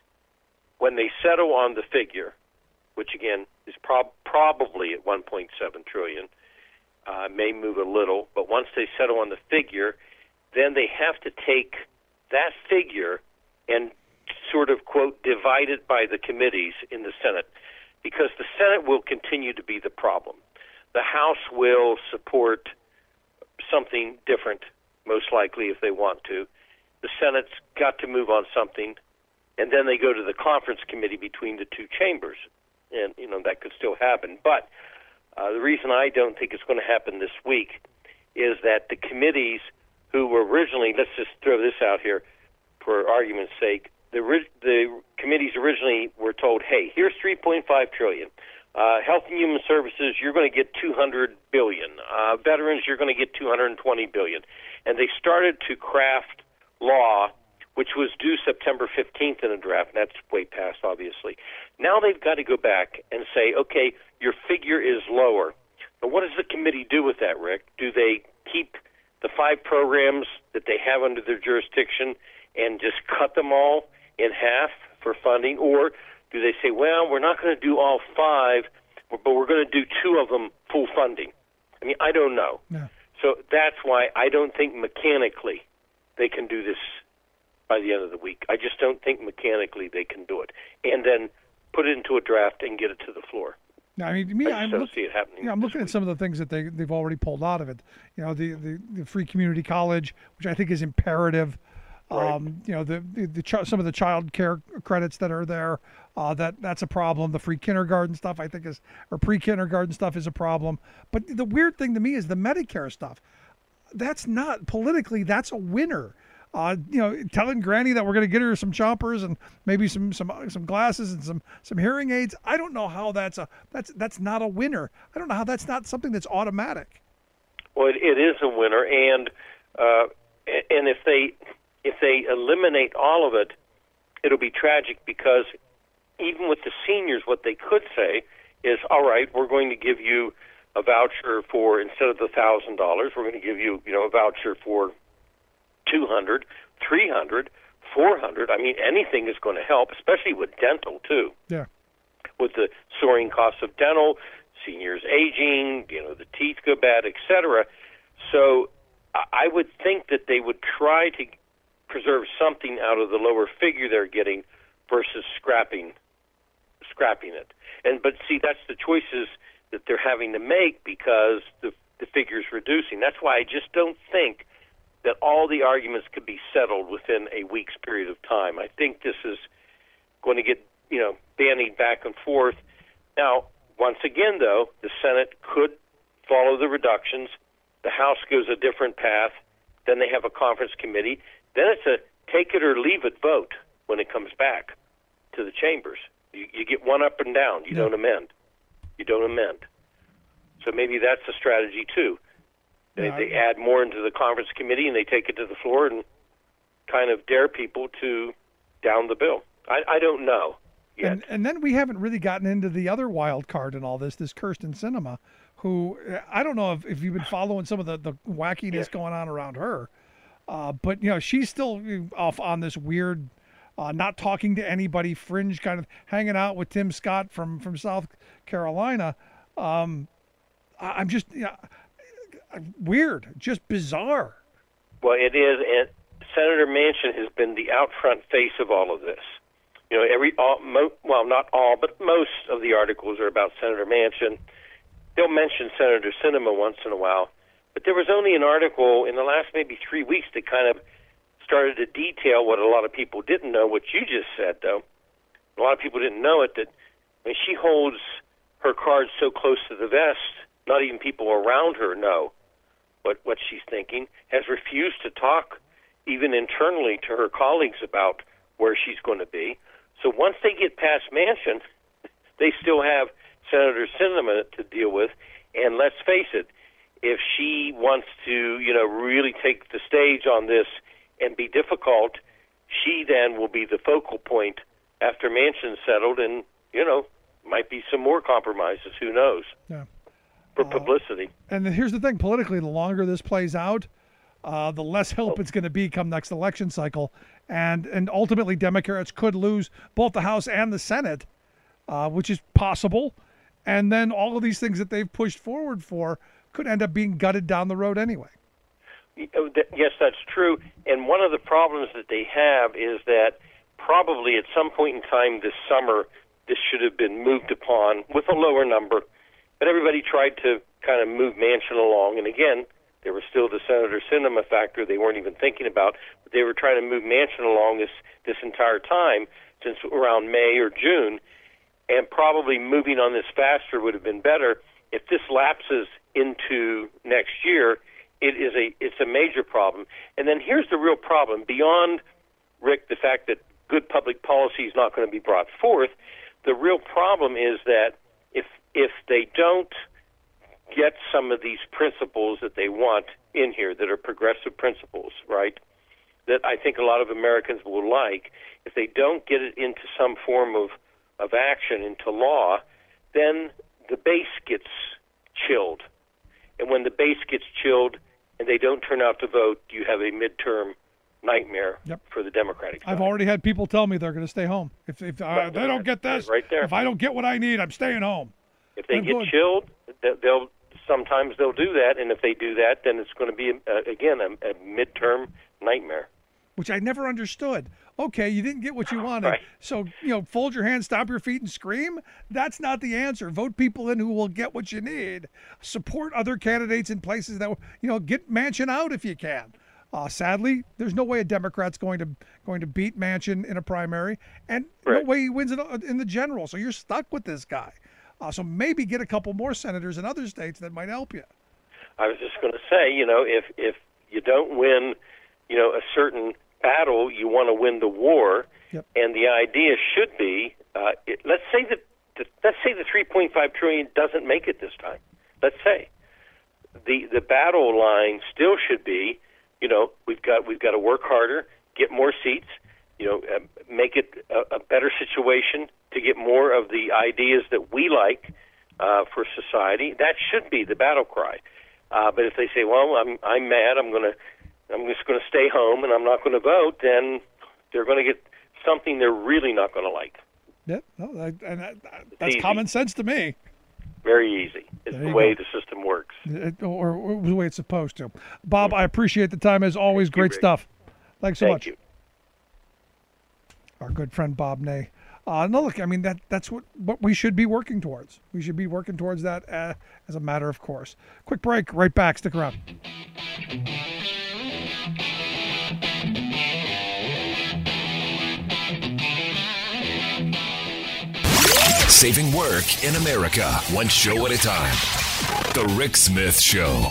when they settle on the figure, which again is probably at 1.7 trillion, may move a little, but once they settle on the figure, then they have to take that figure and sort of quote divide it by the committees in the Senate. Because the Senate will continue to be the problem. The House will support something different, most likely, if they want to. The Senate's got to move on something, and then they go to the conference committee between the two chambers. And, that could still happen. But the reason I don't think it's going to happen this week is that the committees who were originally, let's just throw this out here for argument's sake, the committees originally were told, hey, here's $3.5 trillion. Health and Human Services, you're going to get $200 billion. Veterans, you're going to get $220 billion. And they started to craft law, which was due September 15th in a draft. That's way past, obviously. Now they've got to go back and say, okay, your figure is lower. But what does the committee do with that, Rick? Do they keep the 5 programs that they have under their jurisdiction and just cut them all in half for funding, or do they say, well, we're not going to do all 5, but we're going to do 2 of them full funding? I mean, I don't know. Yeah. So that's why I don't think mechanically they can do this by the end of the week. I just don't think mechanically they can do it, and then put it into a draft and get it to the floor. No, I mean, to me, I just don't see it happening. I'm looking at some of the things that they've already pulled out of it. The free community college, which I think is imperative. Right. Some of the child care credits that are there, that's a problem. The free kindergarten stuff, I think, or pre-kindergarten stuff is a problem. But the weird thing to me is the Medicare stuff. That's not politically. That's a winner. Telling Granny that we're going to get her some chompers and maybe some glasses and some hearing aids. I don't know how that's not a winner. I don't know how that's not something that's automatic. Well, it is a winner, and if they eliminate all of it, it'll be tragic, because even with the seniors, what they could say is, all right, we're going to give you a voucher for, instead of the $1,000, we're going to give you, a voucher for $200, $300, $400. I mean, anything is going to help, especially with dental, too. Yeah. With the soaring costs of dental, seniors aging, the teeth go bad, etc. So I would think that they would try to preserve something out of the lower figure they're getting versus scrapping it. But see, that's the choices that they're having to make, because the figure's reducing. That's why I just don't think that all the arguments could be settled within a week's period of time. I think this is going to get, bandied back and forth. Now, once again, though, the Senate could follow the reductions. The House goes a different path. Then they have a conference committee. Then it's a take it or leave it vote when it comes back. to the chambers. You get one up and down. You don't amend. So maybe that's a strategy too. They add more into the conference committee and they take it to the floor and kind of dare people to down the bill. I don't know yet. And then we haven't really gotten into the other wild card in all this Kyrsten Sinema, who I don't know if you've been following some of the wackiness going on around her, but she's still off on this weird, not talking to anybody, fringe kind of hanging out with Tim Scott from South Carolina. I'm just weird, just bizarre. Well, it is, and Senator Manchin has been the out front face of all of this. Not all, but most of the articles are about Senator Manchin. They'll mention Senator Sinema once in a while, but there was only an article in the last maybe 3 weeks that kind of started to detail what a lot of people didn't know, what you just said, though. A lot of people didn't know it, that she holds her cards so close to the vest, not even people around her know what she's thinking, has refused to talk even internally to her colleagues about where she's going to be. So once they get past Manchin, they still have Senator Sinema to deal with. And let's face it, if she wants to, really take the stage on this and be difficult, she then will be the focal point after Manchin's settled, and, might be some more compromises. Who knows? Yeah. For publicity. And here's the thing, politically, the longer this plays out, the less help it's going to be come next election cycle. And ultimately, Democrats could lose both the House and the Senate, which is possible. And then all of these things that they've pushed forward for could end up being gutted down the road anyway. Yes, that's true. And one of the problems that they have is that probably at some point in time this summer, this should have been moved upon with a lower number. But everybody tried to kind of move Manchin along. And again, there was still the Senator Sinema factor they weren't even thinking about. But they were trying to move Manchin along this entire time, since around May or June. And probably moving on this faster would have been better. If this lapses into next year, it's a major problem. And then here's the real problem. Beyond, Rick, the fact that good public policy is not going to be brought forth, the real problem is that if they don't get some of these principles that they want in here that are progressive principles, right, that I think a lot of Americans will like, if they don't get it into some form of action, into law, then the base gets chilled. And when the base gets chilled and they don't turn out to vote, you have a midterm nightmare for the Democratic side. I've already had people tell me they're going to stay home. If they don't get this, right there. If I don't get what I need, I'm staying home. If they get chilled, sometimes they'll do that, and if they do that, then it's going to be, again, a midterm nightmare. Which I never understood. Okay, you didn't get what you wanted, right. So, fold your hands, stomp your feet, and scream? That's not the answer. Vote people in who will get what you need. Support other candidates in places that, get Manchin out if you can. Sadly, there's no way a Democrat's going to beat Manchin in a primary, and no way he wins in the general. So you're stuck with this guy. So maybe get a couple more senators in other states that might help you. I was just going to say, if you don't win, a certain battle, you want to win the war, and the idea should be, let's say the $3.5 trillion doesn't make it this time. Let's say the battle line still should be, we've got to work harder, get more seats, make it a better situation to get more of the ideas that we like for society. That should be the battle cry. But if they say, well, I'm mad, I'm just going to stay home and I'm not going to vote, then they're going to get something they're really not going to like. Yeah, that's easy. Common sense to me. Very easy. It's the way the system works. Or the way it's supposed to. Bob, I appreciate the time as always. Great stuff. Thanks so much. Thank you. Our good friend Bob Ney. No, look, I mean, that's what we should be working towards. We should be working towards that as a matter of course. Quick break. Right back. Stick around. Saving work in America, one show at a time. The Rick Smith Show.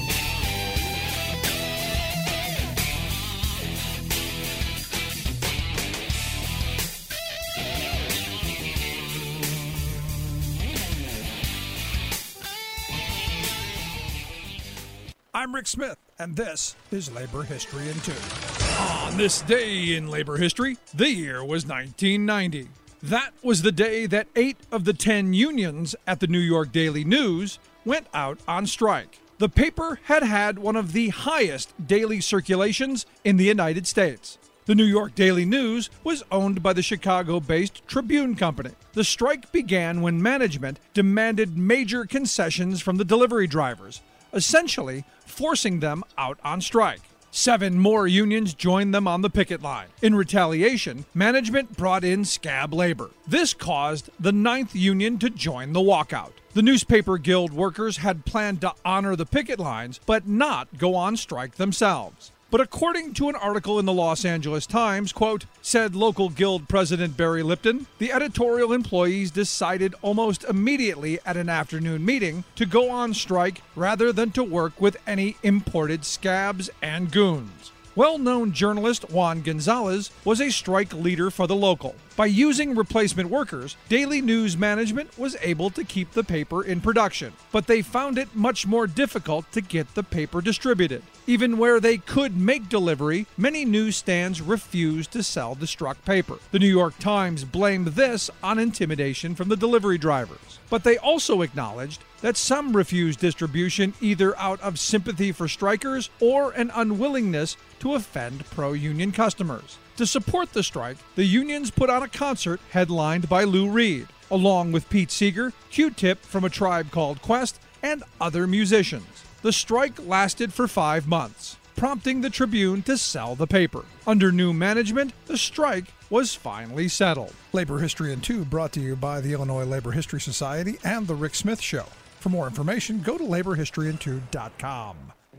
I'm Rick Smith, and this is Labor History in 2. On this day in labor history, the year was 1990. That was the day that 8 of the 10 unions at the New York Daily News went out on strike. The paper had had one of the highest daily circulations in the United States. The New York Daily News was owned by the Chicago-based Tribune Company. The strike began when management demanded major concessions from the delivery drivers, essentially forcing them out on strike. 7 more unions joined them on the picket line. In retaliation, management brought in scab labor. This caused the 9th union to join the walkout. The newspaper guild workers had planned to honor the picket lines, but not go on strike themselves. But according to an article in the Los Angeles Times, quote, said local guild president Barry Lipton, the editorial employees decided almost immediately at an afternoon meeting to go on strike rather than to work with any imported scabs and goons. Well-known journalist Juan Gonzalez was a strike leader for the Local. By using replacement workers, Daily News management was able to keep the paper in production, but they found it much more difficult to get the paper distributed. Even where they could make delivery, many newsstands refused to sell the struck paper. The New York Times blamed this on intimidation from the delivery drivers. But they also acknowledged that some refused distribution either out of sympathy for strikers or an unwillingness to offend pro-union customers. To support the strike, the unions put on a concert headlined by Lou Reed, along with Pete Seeger, Q-Tip from A Tribe Called Quest, and other musicians. The strike lasted for 5 months, prompting the Tribune to sell the paper. Under new management, the strike was finally settled. Labor History in 2 brought to you by the Illinois Labor History Society and The Rick Smith Show. For more information, go to laborhistoryin2.com.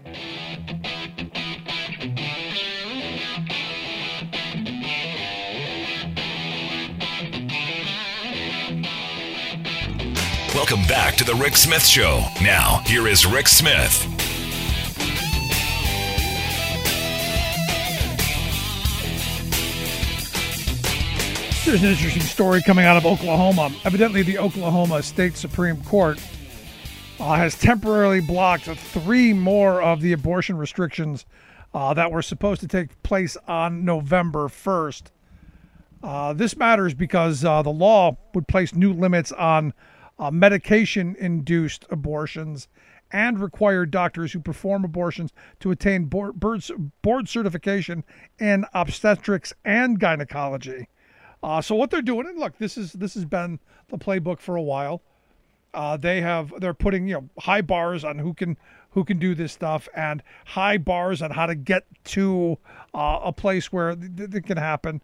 Welcome back to the Rick Smith Show. Now, here is Rick Smith. There's an interesting story coming out of Oklahoma. Evidently, the Oklahoma State Supreme Court has temporarily blocked 3 more of the abortion restrictions that were supposed to take place on November 1st. This matters because the law would place new limits on medication-induced abortions and require doctors who perform abortions to attain board certification in obstetrics and gynecology. So what they're doing, and look, this has been the playbook for a while. They're putting high bars on who can do this stuff and high bars on how to get to a place where it can happen.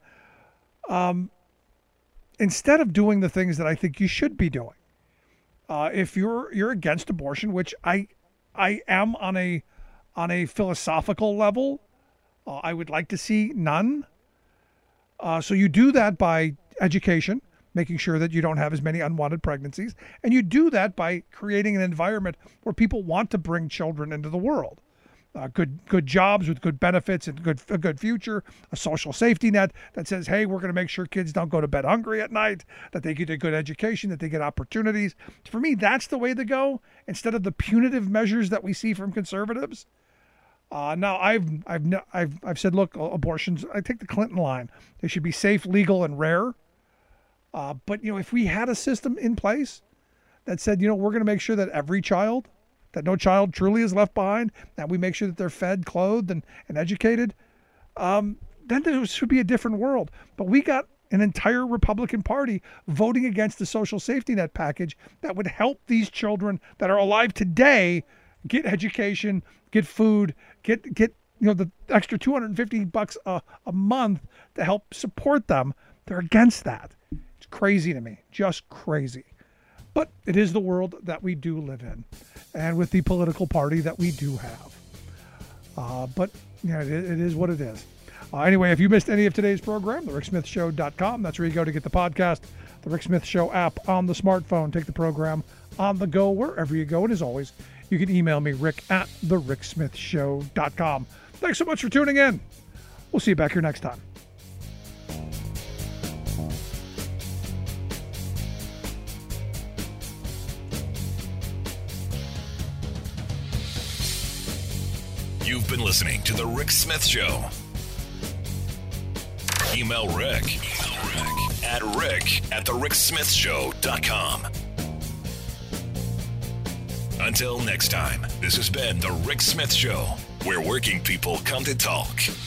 Instead of doing the things that I think you should be doing. If you're against abortion, which I am on a philosophical level, I would like to see none. So you do that by education, making sure that you don't have as many unwanted pregnancies, and you do that by creating an environment where people want to bring children into the world. Good jobs with good benefits and a good future, a social safety net that says, hey, we're going to make sure kids don't go to bed hungry at night, that they get a good education, that they get opportunities. For me, that's the way to go instead of the punitive measures that we see from conservatives. Now, I've said, look, abortions, I take the Clinton line. They should be safe, legal, and rare. But, if we had a system in place that said, we're going to make sure that every child, that no child truly is left behind, that we make sure that they're fed, clothed, and educated, then there should be a different world. But we got an entire Republican Party voting against the social safety net package that would help these children that are alive today get education, get food, get the extra $250 a month to help support them. They're against that. It's crazy to me, just crazy. But it is the world that we do live in, and with the political party that we do have. But it is what it is. Anyway, if you missed any of today's program, thericksmithshow.com. That's where you go to get the podcast, the Rick Smith Show app on the smartphone. Take the program on the go wherever you go. And as always, you can email me, rick@thericksmithshow.com. Thanks so much for tuning in. We'll see you back here next time. You've been listening to The Rick Smith Show. Email Rick at rick@thericksmithshow.com. Until next time, this has been The Rick Smith Show, where working people come to talk.